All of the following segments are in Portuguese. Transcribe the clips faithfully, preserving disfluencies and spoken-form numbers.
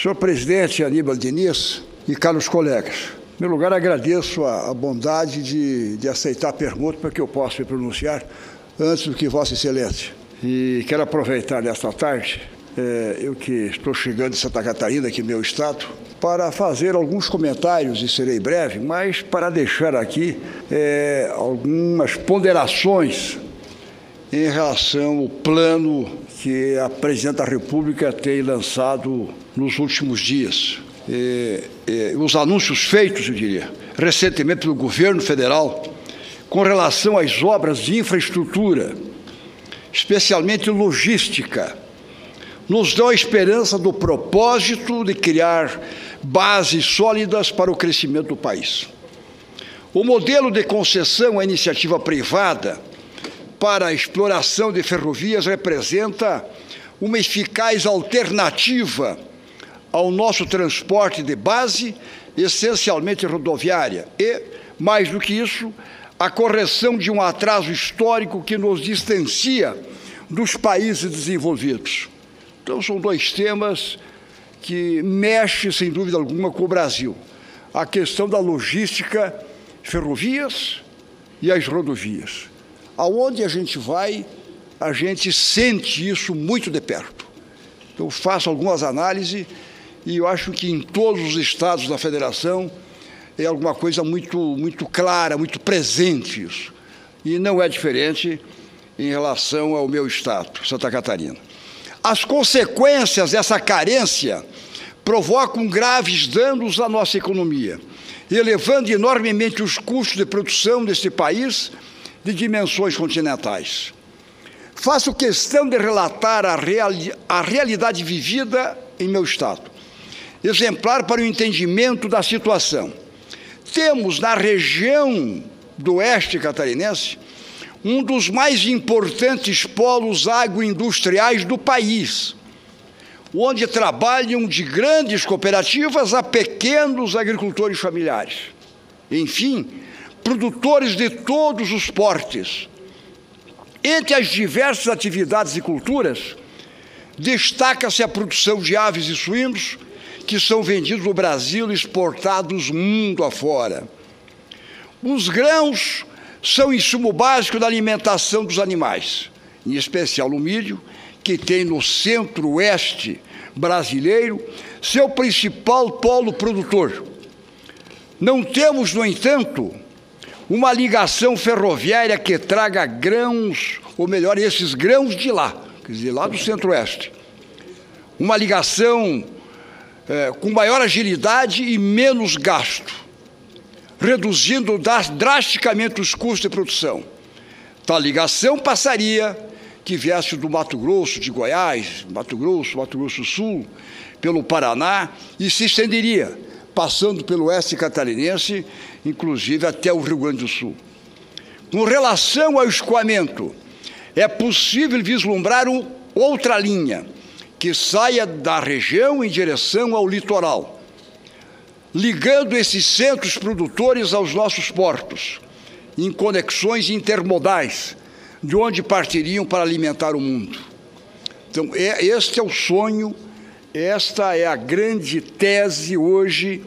Senhor presidente Aníbal Diniz e caros colegas, em primeiro lugar agradeço a, a bondade de, de aceitar a pergunta para que eu possa me pronunciar antes do que Vossa Excelência. E quero aproveitar nesta tarde, é, eu que estou chegando em Santa Catarina, aqui no meu estado, para fazer alguns comentários, e serei breve, mas para deixar aqui é, algumas ponderações em relação ao plano que a Presidente da República tem lançado nos últimos dias. E, e, os anúncios feitos, eu diria, recentemente pelo governo federal, com relação às obras de infraestrutura, especialmente logística, nos dão a esperança do propósito de criar bases sólidas para o crescimento do país. O modelo de concessão à iniciativa privada para a exploração de ferrovias representa uma eficaz alternativa ao nosso transporte de base, essencialmente rodoviária, e, mais do que isso, a correção de um atraso histórico que nos distancia dos países desenvolvidos. Então, são dois temas que mexem, sem dúvida alguma, com o Brasil. A questão da logística, ferrovias e as rodovias. Aonde a gente vai, a gente sente isso muito de perto. Então, faço algumas análises e eu acho que em todos os estados da federação é alguma coisa muito, muito clara, muito presente isso. E não é diferente em relação ao meu estado, Santa Catarina. As consequências dessa carência provocam graves danos à nossa economia, elevando enormemente os custos de produção deste país de dimensões continentais. Faço questão de relatar a, reali a realidade vivida em meu estado, exemplar para o entendimento da situação. Temos na região do oeste catarinense um dos mais importantes polos agroindustriais do país, onde trabalham de grandes cooperativas a pequenos agricultores familiares. Enfim, produtores de todos os portes. Entre as diversas atividades e culturas, destaca-se a produção de aves e suínos, que são vendidos no Brasil e exportados mundo afora. Os grãos são insumo básico da alimentação dos animais, em especial o milho, que tem no centro-oeste brasileiro seu principal polo produtor. Não temos, no entanto, uma ligação ferroviária que traga grãos, ou melhor, esses grãos de lá, quer dizer, lá do centro-oeste. Uma ligação é, com maior agilidade e menos gasto, reduzindo drasticamente os custos de produção. Tal ligação passaria, que viesse do Mato Grosso, de Goiás, Mato Grosso, Mato Grosso do Sul, pelo Paraná, e se estenderia, passando pelo oeste catarinense, inclusive até o Rio Grande do Sul. Com relação ao escoamento, é possível vislumbrar um, outra linha, que saia da região em direção ao litoral, ligando esses centros produtores aos nossos portos, em conexões intermodais, de onde partiriam para alimentar o mundo. Então, é, este é o sonho, esta é a grande tese hoje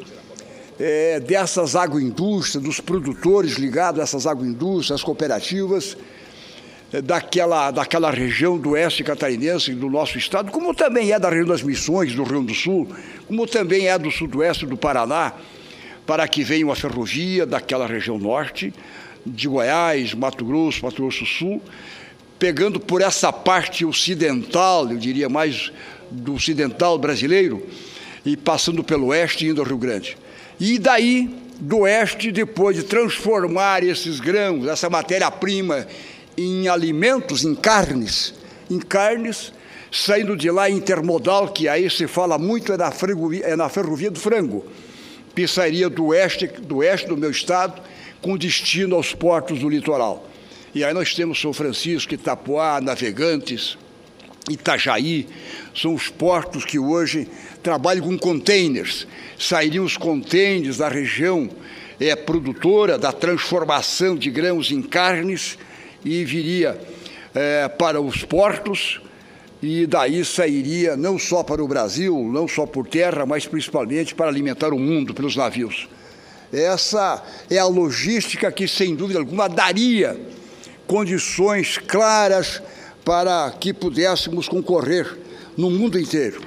é, dessas agroindústrias, dos produtores ligados a essas agroindústrias, as cooperativas, é, daquela, daquela região do oeste catarinense, do nosso estado, como também é da região das Missões, do Rio Grande do Sul, como também é do sudoeste do Paraná, para que venha uma ferrovia daquela região norte, de Goiás, Mato Grosso, Mato Grosso do Sul, pegando por essa parte ocidental, eu diria mais do ocidental brasileiro, e passando pelo oeste e indo ao Rio Grande. E daí, do oeste, depois de transformar esses grãos, essa matéria-prima, em alimentos, em carnes, em carnes, saindo de lá intermodal, que aí se fala muito, é na, ferrovia, é na ferrovia do frango, que sairia do oeste, do oeste do meu estado, com destino aos portos do litoral. E aí nós temos São Francisco, Itapuá, Navegantes, Itajaí, são os portos que hoje trabalham com containers. Sairiam os containers da região é, produtora, da transformação de grãos em carnes, e viria é, para os portos, e daí sairia não só para o Brasil, não só por terra, mas principalmente para alimentar o mundo pelos navios. Essa é a logística que, sem dúvida alguma, daria condições claras para que pudéssemos concorrer no mundo inteiro.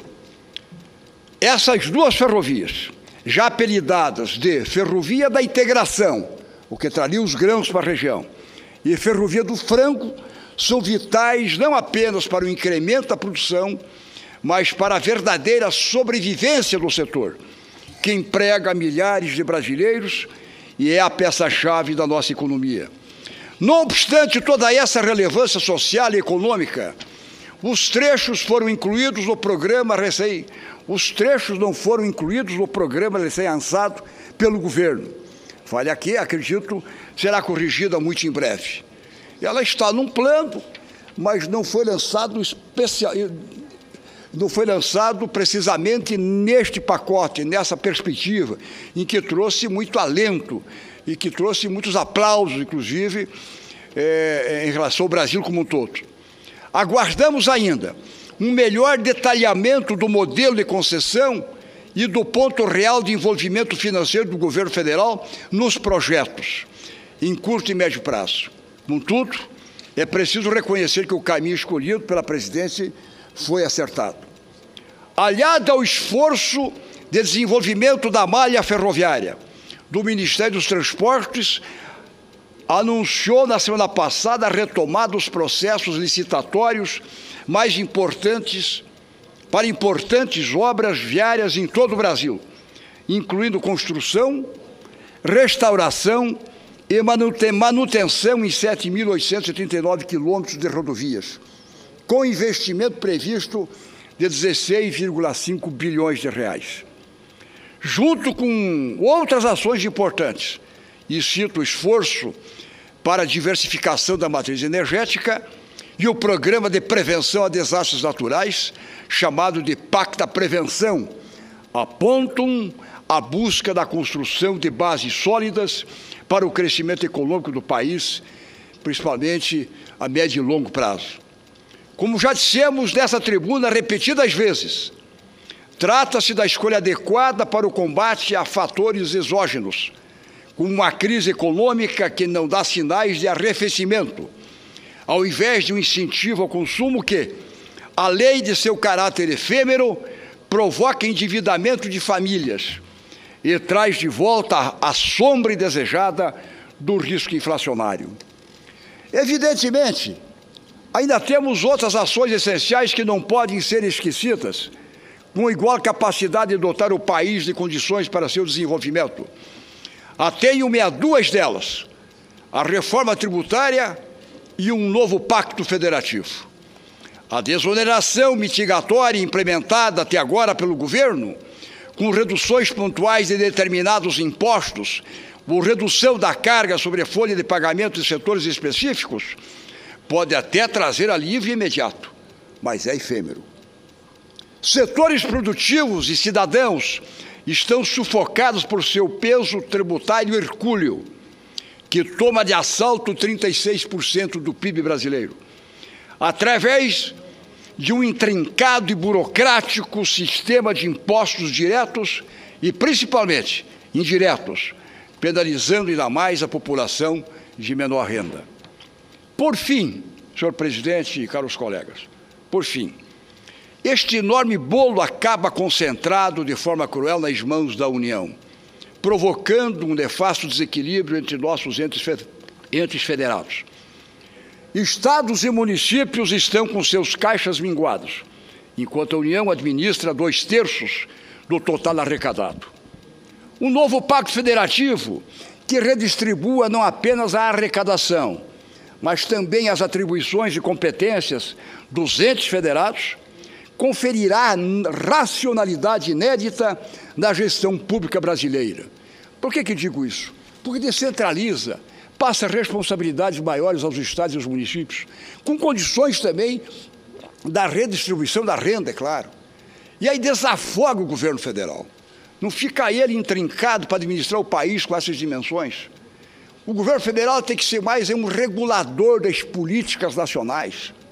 Essas duas ferrovias, já apelidadas de Ferrovia da Integração, o que traria os grãos para a região, e Ferrovia do Frango, são vitais não apenas para o incremento da produção, mas para a verdadeira sobrevivência do setor, que emprega milhares de brasileiros e é a peça-chave da nossa economia. Não obstante toda essa relevância social e econômica, os trechos foram incluídos no programa recém, os trechos não foram incluídos no programa recém-lançado pelo governo. Falha que, acredito, será corrigida muito em breve. Ela está num plano, mas não foi lançado especial, não foi lançado precisamente neste pacote, nessa perspectiva, em que trouxe muito alento e que trouxe muitos aplausos, inclusive, é, em relação ao Brasil como um todo. Aguardamos ainda um melhor detalhamento do modelo de concessão e do ponto real de envolvimento financeiro do governo federal nos projetos, em curto e médio prazo. Contudo, é preciso reconhecer que o caminho escolhido pela presidência foi acertado. Aliado ao esforço de desenvolvimento da malha ferroviária, do Ministério dos Transportes anunciou na semana passada a retomada dos processos licitatórios mais importantes para importantes obras viárias em todo o Brasil, incluindo construção, restauração e manutenção em sete mil oitocentos e trinta e nove quilômetros de rodovias, com investimento previsto de dezesseis vírgula cinco bilhões de reais. Junto com outras ações importantes, e cito o esforço para a diversificação da matriz energética e o Programa de Prevenção a Desastres Naturais, chamado de Pacta Prevenção, apontam a busca da construção de bases sólidas para o crescimento econômico do país, principalmente a médio e longo prazo. Como já dissemos nessa tribuna repetidas vezes, trata-se da escolha adequada para o combate a fatores exógenos, com uma crise econômica que não dá sinais de arrefecimento, ao invés de um incentivo ao consumo que, além de seu caráter efêmero, provoca endividamento de famílias e traz de volta a sombra indesejada do risco inflacionário. Evidentemente, ainda temos outras ações essenciais que não podem ser esquecidas, com igual capacidade de dotar o país de condições para seu desenvolvimento. Atenho-me a duas delas, a reforma tributária e um novo pacto federativo. A desoneração mitigatória implementada até agora pelo governo, com reduções pontuais de determinados impostos, ou redução da carga sobre a folha de pagamento de setores específicos, pode até trazer alívio imediato, mas é efêmero. Setores produtivos e cidadãos estão sufocados por seu peso tributário hercúleo, que toma de assalto trinta e seis por cento do P I B brasileiro, através de um intrincado e burocrático sistema de impostos diretos e, principalmente, indiretos, penalizando ainda mais a população de menor renda. Por fim, senhor presidente e caros colegas, por fim, este enorme bolo acaba concentrado de forma cruel nas mãos da União, provocando um nefasto desequilíbrio entre nossos entes federados. Estados e municípios estão com seus caixas minguados, enquanto a União administra dois terços do total arrecadado. Um novo pacto federativo que redistribua não apenas a arrecadação, mas também as atribuições e competências dos entes federados, conferirá racionalidade inédita na gestão pública brasileira. Por que que digo isso? Porque descentraliza, passa responsabilidades maiores aos estados e aos municípios, com condições também da redistribuição da renda, é claro. E aí desafoga o governo federal. Não fica ele intrincado para administrar o país com essas dimensões. O governo federal tem que ser mais um regulador das políticas nacionais,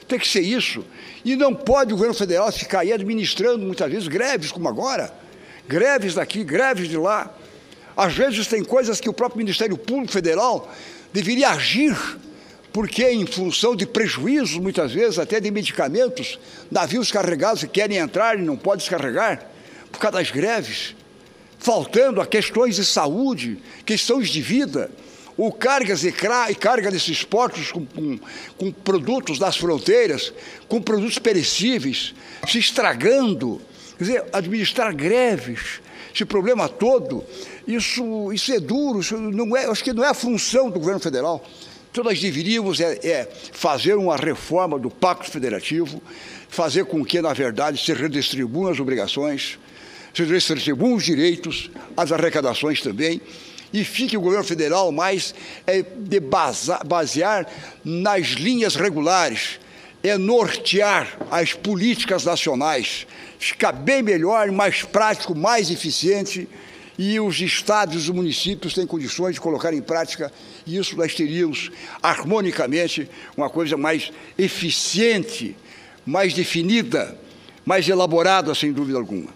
Tem que ser isso. E não pode o governo federal ficar aí administrando, muitas vezes, greves como agora. Greves daqui, greves de lá. Às vezes tem coisas que o próprio Ministério Público Federal deveria agir, porque em função de prejuízos, muitas vezes, até de medicamentos, navios carregados que querem entrar e não podem descarregar, por causa das greves, faltando a questões de saúde, questões de vida, ou cargas e, e carga desses portos com, com, com produtos das fronteiras, com produtos perecíveis, se estragando. Quer dizer, administrar greves, esse problema todo, isso, isso é duro, isso não é, acho que não é a função do governo federal. Então nós deveríamos é, é fazer uma reforma do Pacto Federativo, fazer com que, na verdade, se redistribuam as obrigações, se redistribuam os direitos, as arrecadações também, e fique o governo federal mais é, de basa, basear nas linhas regulares, é nortear as políticas nacionais, ficar bem melhor, mais prático, mais eficiente, e os estados e os municípios têm condições de colocar em prática, e isso nós teríamos harmonicamente uma coisa mais eficiente, mais definida, mais elaborada, sem dúvida alguma.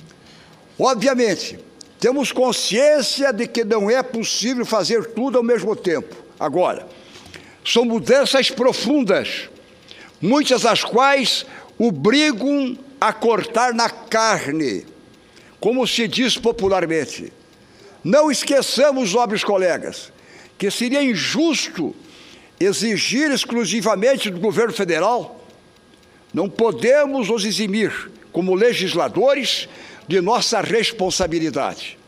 Obviamente, temos consciência de que não é possível fazer tudo ao mesmo tempo. Agora, são mudanças profundas, muitas das quais obrigam a cortar na carne, como se diz popularmente. Não esqueçamos, nobres colegas, que seria injusto exigir exclusivamente do governo federal. Não podemos nos eximir, como legisladores, de nossa responsabilidade.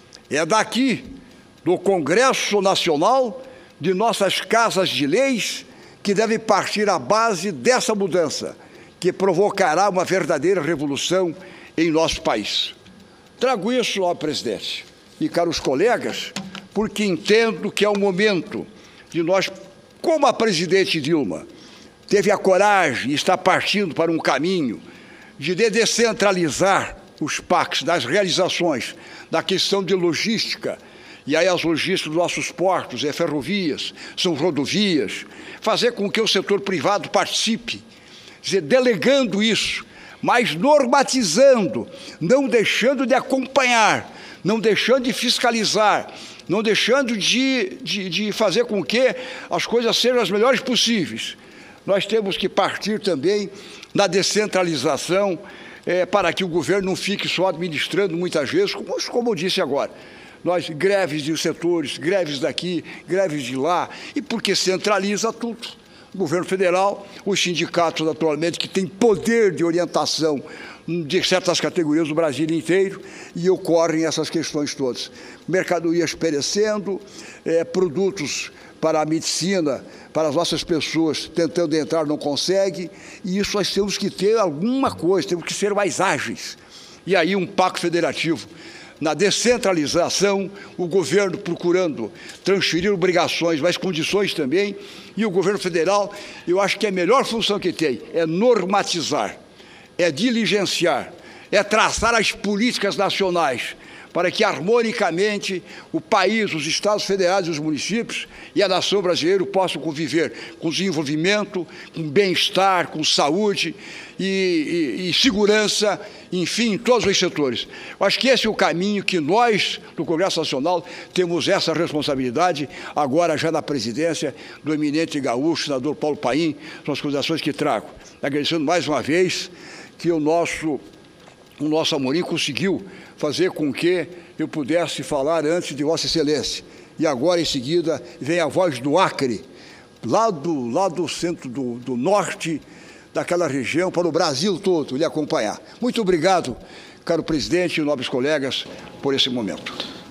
É daqui, do Congresso Nacional, de nossas casas de leis, que deve partir a base dessa mudança, que provocará uma verdadeira revolução em nosso país. Trago isso, ó presidente e caros colegas, porque entendo que é o momento de nós, como a presidente Dilma teve a coragem e está partindo para um caminho de descentralizar os P A Cs, das realizações, da questão de logística, e aí as logísticas dos nossos portos, é ferrovias, são rodovias, fazer com que o setor privado participe, dizer, delegando isso, mas normatizando, não deixando de acompanhar, não deixando de fiscalizar, não deixando de, de, de fazer com que as coisas sejam as melhores possíveis. Nós temos que partir também da descentralização, É, para que o governo não fique só administrando muitas vezes, como, como eu disse agora, nós greves de setores, greves daqui, greves de lá, e porque centraliza tudo. O governo federal, os sindicatos atualmente que têm poder de orientação de certas categorias do Brasil inteiro, e ocorrem essas questões todas. Mercadorias perecendo, é, produtos para a medicina, para as nossas pessoas tentando entrar, não consegue, e isso nós temos que ter alguma coisa, temos que ser mais ágeis. E aí um pacto federativo, na descentralização, o governo procurando transferir obrigações, mas condições também, e o governo federal, eu acho que a melhor função que tem é normatizar, é diligenciar, é traçar as políticas nacionais, para que harmonicamente o país, os estados federais e os municípios e a nação brasileira possam conviver com desenvolvimento, com bem-estar, com saúde e, e, e segurança, enfim, em todos os setores. Eu acho que esse é o caminho que nós, do Congresso Nacional, temos essa responsabilidade, agora já na presidência do eminente gaúcho, senador Paulo Paim, são as considerações que trago. Agradecendo mais uma vez que o nosso, o nosso Amorim conseguiu fazer com que eu pudesse falar antes de Vossa Excelência. E agora, em seguida, vem a voz do Acre, lá do, lá do centro, do, do norte daquela região, para o Brasil todo, lhe acompanhar. Muito obrigado, caro presidente e nobres colegas, por esse momento.